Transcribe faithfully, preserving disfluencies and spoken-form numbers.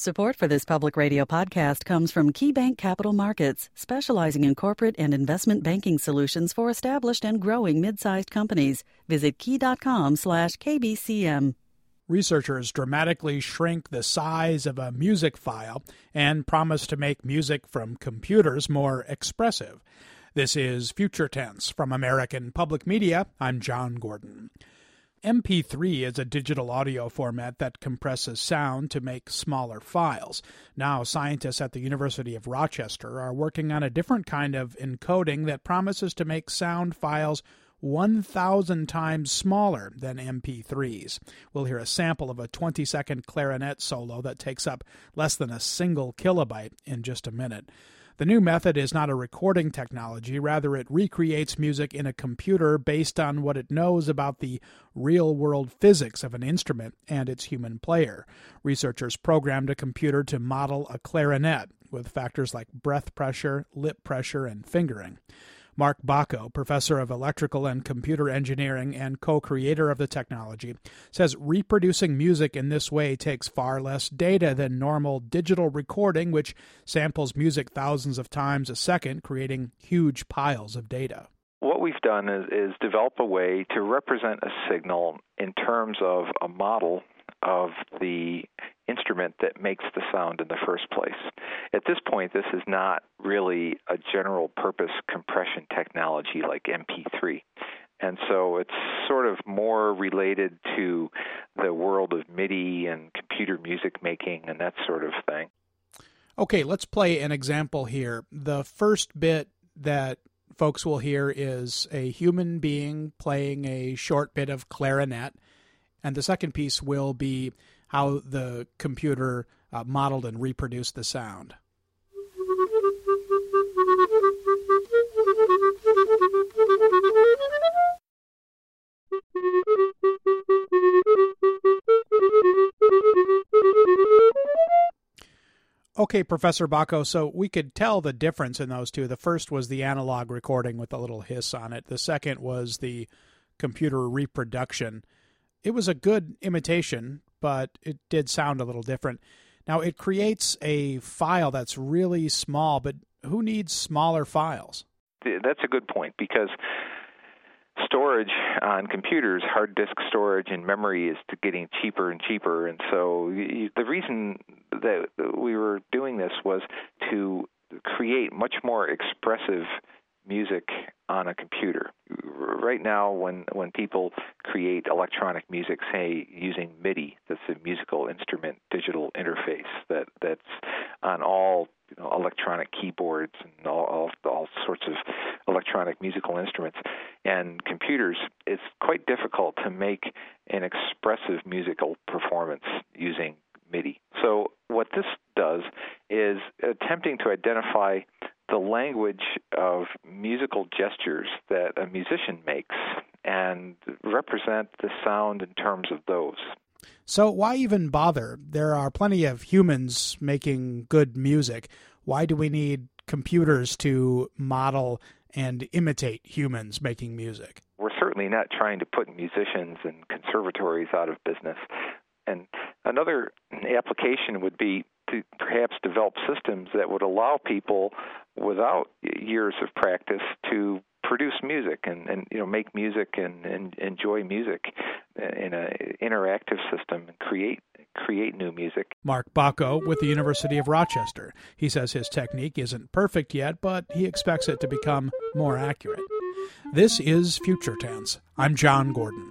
Support for this public radio podcast comes from KeyBank Capital Markets, specializing in corporate and investment banking solutions for established and growing mid-sized companies. Visit key.com slash KBCM. Researchers dramatically shrink the size of a music file and promise to make music from computers more expressive. This is Future Tense from American Public Media. I'm John Gordon. M P three is a digital audio format that compresses sound to make smaller files. Now, scientists at the University of Rochester are working on a different kind of encoding that promises to make sound files one thousand times smaller than M P threes. We'll hear a sample of a twenty-second clarinet solo that takes up less than a single kilobyte in just a minute. The new method is not a recording technology. Rather, it recreates music in a computer based on what it knows about the real-world physics of an instrument and its human player. Researchers programmed a computer to model a clarinet with factors like breath pressure, lip pressure, and fingering. Mark Bacco, professor of electrical and computer engineering and co-creator of the technology, says reproducing music in this way takes far less data than normal digital recording, which samples music thousands of times a second, creating huge piles of data. What we've done is, is develop a way to represent a signal in terms of a model of the instrument that makes the sound in the first place. At this point, this is not really a general-purpose compression technology like M P three. And so it's sort of more related to the world of MIDI and computer music making and that sort of thing. Okay, let's play an example here. The first bit that folks will hear is a human being playing a short bit of clarinet, and the second piece will be how the computer uh, modeled and reproduced the sound. Okay, Professor Bacco, so we could tell the difference in those two. The first was the analog recording with a little hiss on it. The second was the computer reproduction. It was a good imitation, but it did sound a little different. Now, it creates a file that's really small, but who needs smaller files? That's a good point, because storage on computers, hard disk storage and memory, is getting cheaper and cheaper. And so the reason that we were doing this was to create much more expressive music on a computer. Right now, when, when people create electronic music, say using MIDI, that's a musical instrument digital interface that, that's on all you know, electronic keyboards and all, all, all sorts of electronic musical instruments and computers, it's quite difficult to make an expressive musical performance using MIDI. So what this does is attempting to identify the language of musical gestures that a musician makes and represent the sound in terms of those. So why even bother? There are plenty of humans making good music. Why do we need computers to model and imitate humans making music? We're certainly not trying to put musicians and conservatories out of business. And another application would be to perhaps develop systems that would allow people without years of practice to produce music and, and you know make music and, and enjoy music in an interactive system and create create new music. Mark Bacco with the University of Rochester. He says his technique isn't perfect yet, but he expects it to become more accurate. This is Future Tense. I'm John Gordon.